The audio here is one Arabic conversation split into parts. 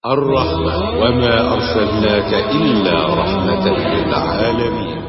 الرحمة وما أرسلناك إلا رحمة للعالمين.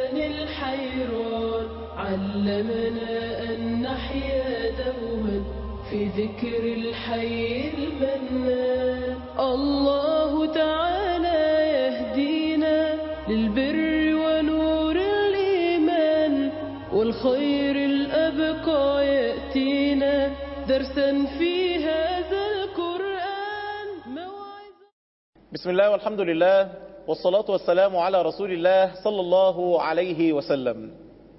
الحيران علمنا أن نحيا دوما في ذكر الحي المنان. الله تعالى يهدينا للبر ونور الإيمان، والخير الأبقى يأتينا درسا في هذا القرآن موعظة. بسم الله والحمد لله والصلاة والسلام على رسول الله صلى الله عليه وسلم.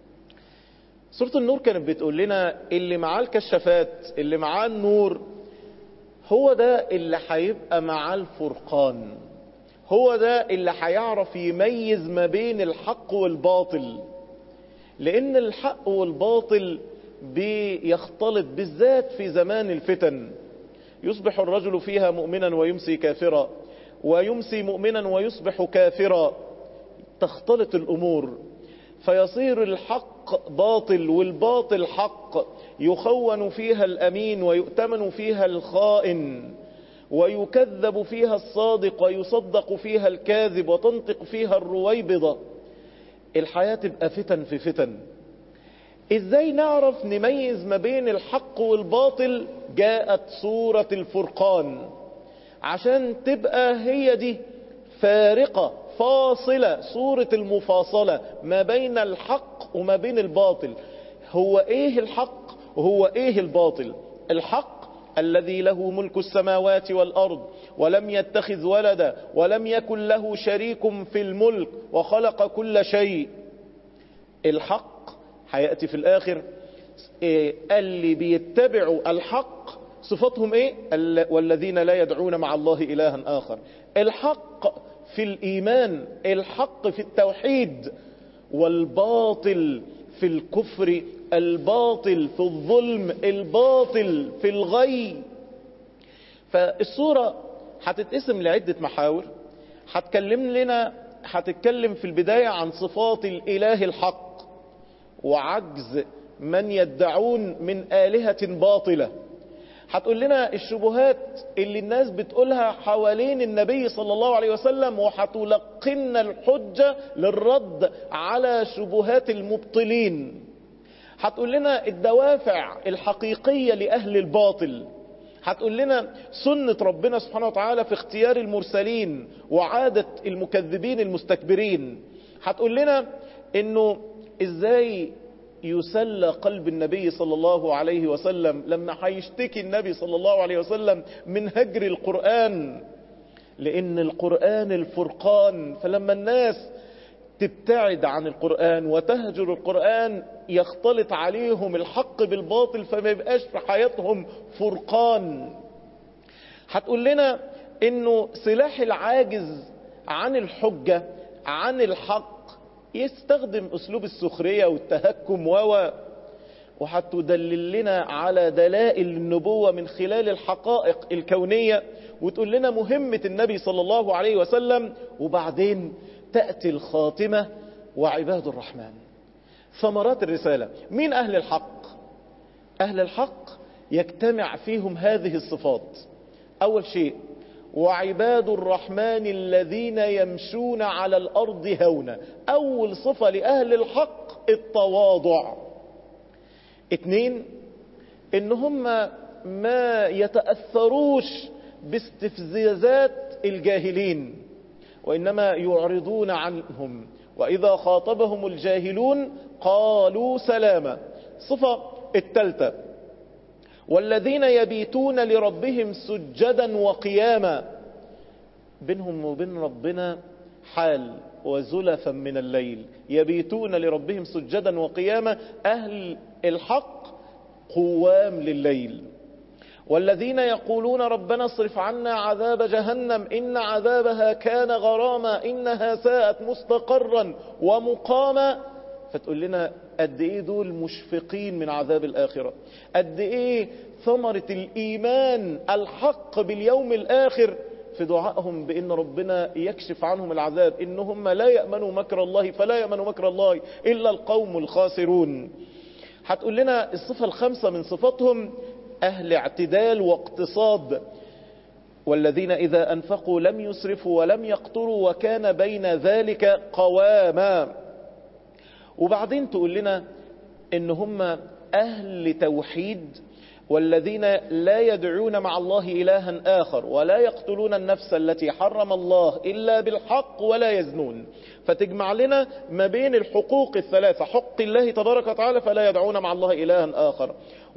سورة النور كانت بتقول لنا اللي معاه الكشافات، اللي معاه النور، هو ده اللي هيبقى معاه الفرقان، هو ده اللي هيعرف يميز ما بين الحق والباطل. لأن الحق والباطل بيختلط بالذات في زمان الفتن، يصبح الرجل فيها مؤمنا ويمسي كافرا، ويمسي مؤمنا ويصبح كافرا، تختلط الأمور فيصير الحق باطل والباطل حق، يخون فيها الأمين ويؤتمن فيها الخائن، ويكذب فيها الصادق ويصدق فيها الكاذب، وتنطق فيها الرويبضة. الحياة تبقى فتن في فتن. ازاي نعرف نميز ما بين الحق والباطل؟ جاءت سورة الفرقان عشان تبقى هي دي فارقة فاصلة، سورة المفاصلة ما بين الحق وما بين الباطل. هو ايه الحق وهو ايه الباطل؟ الحق الذي له ملك السماوات والأرض ولم يتخذ ولدا ولم يكن له شريك في الملك وخلق كل شيء. الحق هيأتي في الآخر اللي بيتبعوا الحق صفتهم ايه؟ والذين لا يدعون مع الله إلها آخر. الحق في الإيمان، الحق في التوحيد، والباطل في الكفر، الباطل في الظلم، الباطل في الغي. فالسورة هتتقسم لعدة محاور. هتتكلم في البداية عن صفات الإله الحق وعجز من يدعون من آلهة باطلة. هتقول لنا الشبهات اللي الناس بتقولها حوالين النبي صلى الله عليه وسلم، وهتلقن الحجة للرد على شبهات المبطلين. هتقول لنا الدوافع الحقيقية لأهل الباطل. هتقول لنا سنة ربنا سبحانه وتعالى في اختيار المرسلين وعادة المكذبين المستكبرين. هتقول لنا انه ازاي يسلى قلب النبي صلى الله عليه وسلم لما هيشتكي النبي صلى الله عليه وسلم من هجر القرآن، لأن القرآن الفرقان. فلما الناس تبتعد عن القرآن وتهجر القرآن يختلط عليهم الحق بالباطل، فما يبقاش في حياتهم فرقان. هتقول لنا انه سلاح العاجز عن الحجة عن الحق يستخدم أسلوب السخرية والتهكم وهتدلل لنا على دلائل النبوة من خلال الحقائق الكونية، وتقول لنا مهمة النبي صلى الله عليه وسلم. وبعدين تأتي الخاتمة وعباد الرحمن، ثمرات الرسالة. مين أهل الحق؟ أهل الحق يجتمع فيهم هذه الصفات. أول شيء وعباد الرحمن الذين يمشون على الأرض هونا. أول صفة لأهل الحق التواضع. 2 إن هم ما يتأثروش باستفزازات الجاهلين، وإنما يعرضون عنهم، وإذا خاطبهم الجاهلون قالوا سلاما. صفة الثالثة والذين يبيتون لربهم سجدا وقياما. بينهم وبين ربنا حال وزلفا من الليل، يبيتون لربهم سجدا وقياما. أهل الحق قوام لليل. والذين يقولون ربنا اصرف عنا عذاب جهنم إن عذابها كان غراما إنها ساءت مستقرا ومقاما. فتقول لنا قد ايه دول مشفقين من عذاب الآخرة، قد ايه ثمرة الإيمان الحق باليوم الآخر في دعائهم بأن ربنا يكشف عنهم العذاب. إنهم لا يأمنوا مكر الله فلا يأمن مكر الله إلا القوم الخاسرون. هتقول لنا الصفة الخامسة من صفاتهم أهل اعتدال واقتصاد. والذين إذا أنفقوا لم يسرفوا ولم يقتروا وكان بين ذلك قواما. وبعدين تقول لنا إن هم أهل توحيد، والذين لا يدعون مع الله إلها آخر ولا يقتلون النفس التي حرم الله إلا بالحق ولا يزنون. فتجمع لنا ما بين الحقوق الثلاثة: حق الله تبارك وتعالى فلا يدعون مع الله إلها آخر،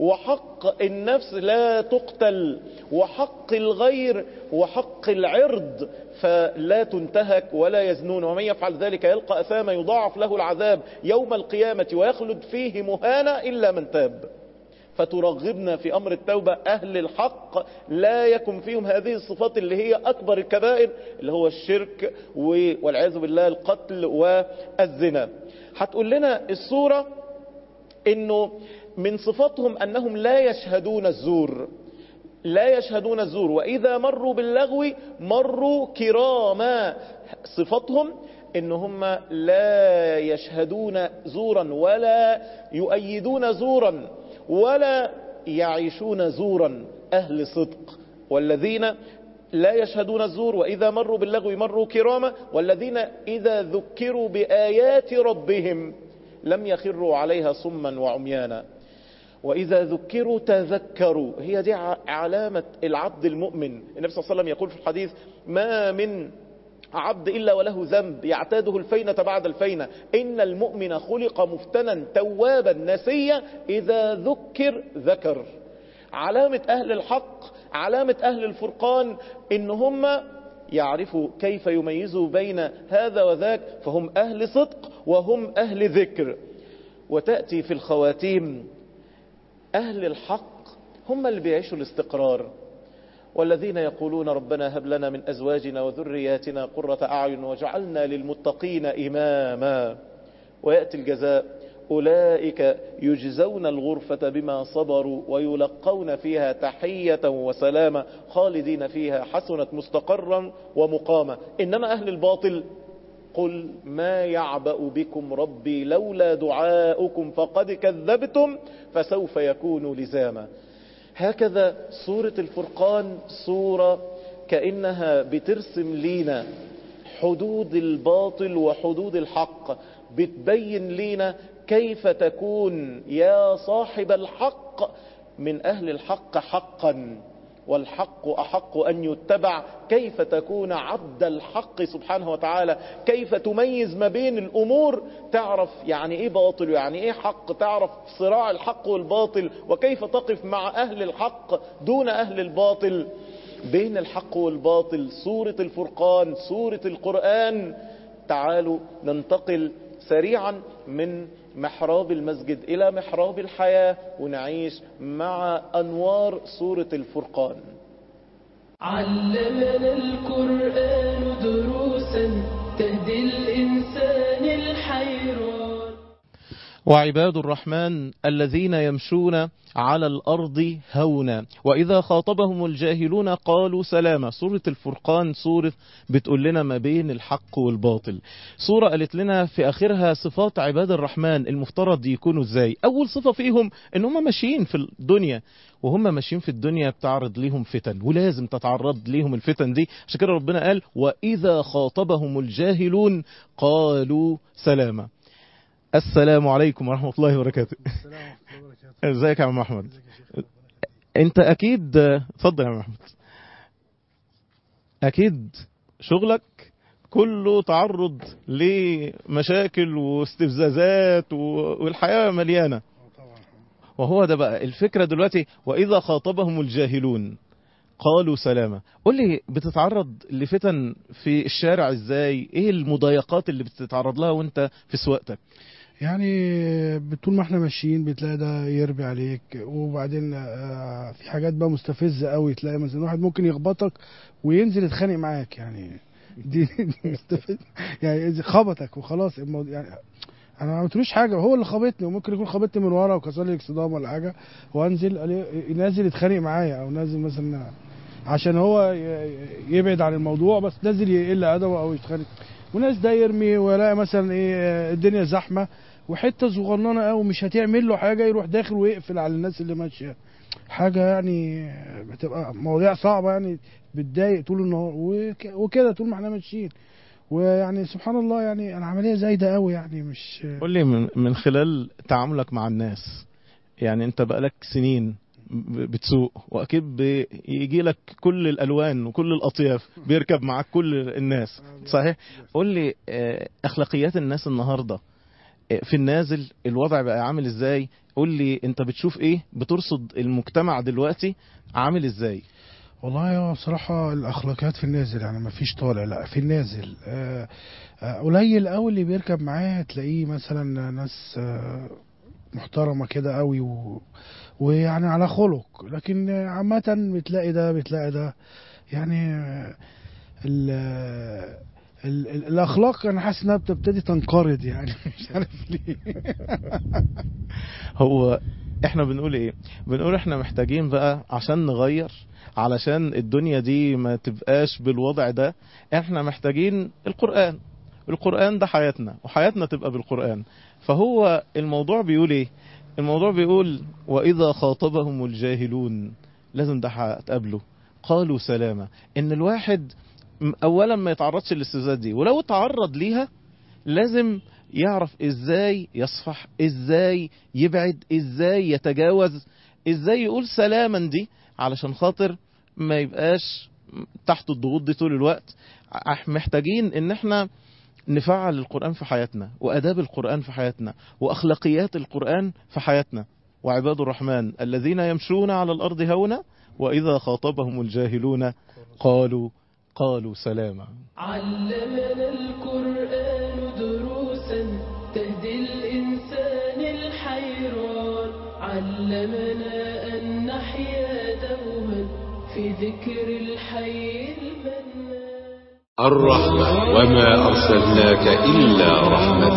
وحق النفس لا تقتل، وحق الغير، وحق العرض فلا تنتهك، ولا يزنون. ومن يفعل ذلك يلقى أثاما يضاعف له العذاب يوم القيامة ويخلد فيه مهانا إلا من تاب. فترغبنا في أمر التوبة أهل الحق لا يكن فيهم هذه الصفات اللي هي أكبر الكبائر، اللي هو الشرك والعياذ بالله القتل والزنا. هتقول لنا السورة إنه من صفاتهم أنهم لا يشهدون الزور، لا يشهدون الزور، وإذا مروا باللغو مروا كراما. صفاتهم إنهم لا يشهدون زورا ولا يؤيدون زورا ولا يعيشون زورا، أهل صدق. والذين لا يشهدون الزور وإذا مروا باللغو مروا كراما، والذين إذا ذكروا بآيات ربهم لم يخروا عليها صما وعميانا، وإذا ذكروا تذكروا. هي دي علامة العبد المؤمن. النبي صلى الله عليه وسلم يقول في الحديث: ما من عبد إلا وله ذنب يعتاده الفينة بعد الفينة، إن المؤمن خلق مفتنا توابا نسيا إذا ذكر ذكر. علامة أهل الحق، علامة أهل الفرقان، إن هم يعرفوا كيف يميزوا بين هذا وذاك، فهم أهل صدق وهم أهل ذكر. وتأتي في الخواتيم أهل الحق هم اللي بيعيشوا الاستقرار، والذين يقولون ربنا هب لنا من أزواجنا وذرياتنا قرة أعين وجعلنا للمتقين إماما. ويأتي الجزاء: أولئك يجزون الغرفة بما صبروا ويلقون فيها تحية وسلاما خالدين فيها حسنت مستقرا ومقاما. إنما أهل الباطل: قل ما يعبأ بكم ربي لولا دعاؤكم فقد كذبتم فسوف يكون لزاما. هكذا سورة الفرقان سورة كأنها بترسم لينا حدود الباطل وحدود الحق، بتبين لينا كيف تكون يا صاحب الحق من أهل الحق حقا، والحق أحق أن يتبع. كيف تكون عبد الحق سبحانه وتعالى، كيف تميز ما بين الأمور، تعرف يعني إيه باطل ويعني إيه حق، تعرف صراع الحق والباطل، وكيف تقف مع أهل الحق دون أهل الباطل. بين الحق والباطل سورة الفرقان، سورة القرآن. تعالوا ننتقل سريعا من محراب المسجد إلى محراب الحياة ونعيش مع أنوار سورة الفرقان. علمنا القرآن دروسا تهدي الإنسان الحيران. وعباد الرحمن الذين يمشون على الأرض هونا وإذا خاطبهم الجاهلون قالوا سلاما. سورة الفرقان سورة بتقول لنا ما بين الحق والباطل، سورة قالت لنا في آخرها صفات عباد الرحمن المفترض يكونوا ازاي. أول صفة فيهم إن هم ماشيين في الدنيا، وهم ماشيين في الدنيا بتعرض ليهم فتن، ولازم تتعرض ليهم الفتن دي. عشان كده ربنا قال وإذا خاطبهم الجاهلون قالوا سلاما. السلام عليكم ورحمة الله وبركاته. ازيك يا عم محمد؟ انت اكيد، اتفضل يا عم محمد. اكيد شغلك كله تعرض لمشاكل واستفزازات والحياة مليانة. وهو ده بقى الفكرة دلوقتي، وإذا خاطبهم الجاهلون قالوا سلاما. قول لي بتتعرض لفتن في الشارع ازاي؟ ايه المضايقات اللي بتتعرض لها وانت في سواقتك؟ يعني طول ما احنا ماشيين بتلاقي ده يربي عليك، وبعدين في حاجات بقى مستفزة قوي. تلاقي مثلا واحد ممكن يخبطك وينزل يتخانق معاك، يعني دي مستفز، يعني خبطك وخلاص. يعني انا ما عملتلوش حاجه، هو اللي خبطني، وممكن يكون خبطني من ورا وكسر لي اكسدام ولا حاجه، وانزل نازل يتخانق معايا، او نازل مثلا عشان هو يبعد عن الموضوع، بس نازل يقل ادبه او يتخانق. وناس ده يرمي، ولا مثلا ايه الدنيا زحمه وحته صغننه قوي مش هتعمل له حاجه، يروح داخل ويقفل على الناس اللي ماشيه. حاجة يعني بتبقى مواضيع صعبة يعني، بتضايق طول النهار وكده طول ما احنا ماشيين. ويعني سبحان الله يعني العملية زايدة قوي يعني مش. قول لي من خلال تعاملك مع الناس، يعني انت بقالك سنين بتسوق، واكيد بيجي لك كل الالوان وكل الاطياف، بيركب معاك كل الناس، صحيح؟ قول لي اخلاقيات الناس النهارده في النازل الوضع بقى عامل ازاي؟ قول لي انت بتشوف ايه، بترصد المجتمع دلوقتي عامل ازاي؟ والله هو بصراحة الأخلاقيات في النازل يعني ما فيش طالع، لا في النازل قليل قوي اللي بيركب معاه تلاقيه مثلا ناس محترمة كده قوي ويعني على خلق، لكن عامة بتلاقي ده يعني ال الأخلاق أنا حاسس إنها بتبتدي تنقرض يعني مش عارف ليه. هو احنا بنقول ايه؟ بنقول احنا محتاجين بقى عشان نغير، علشان الدنيا دي ما تبقاش بالوضع ده، احنا محتاجين القرآن ده حياتنا، وحياتنا تبقى بالقرآن. فهو الموضوع بيقول ايه؟ الموضوع بيقول وإذا خاطبهم الجاهلون، لازم ده هتقابله، قالوا سلاما. ان الواحد اولا ما يتعرضش للاستفزازات دي، ولو تعرض ليها لازم يعرف ازاي يصفح، ازاي يبعد، ازاي يتجاوز، ازاي يقول سلاما دي، علشان خاطر ما يبقاش تحت الضغوط دي طول الوقت. محتاجين ان احنا نفعل القرآن في حياتنا، وأداب القرآن في حياتنا، وأخلاقيات القرآن في حياتنا. وعباد الرحمن الذين يمشون على الأرض هونا وإذا خاطبهم الجاهلون قالوا سلاما. علمنا القرآن دروسا تهدي الإنسان الحيران، علمنا أن نحيا دوما في ذكر الحي المنان. الرحمة وما أرسلناك إلا رحمة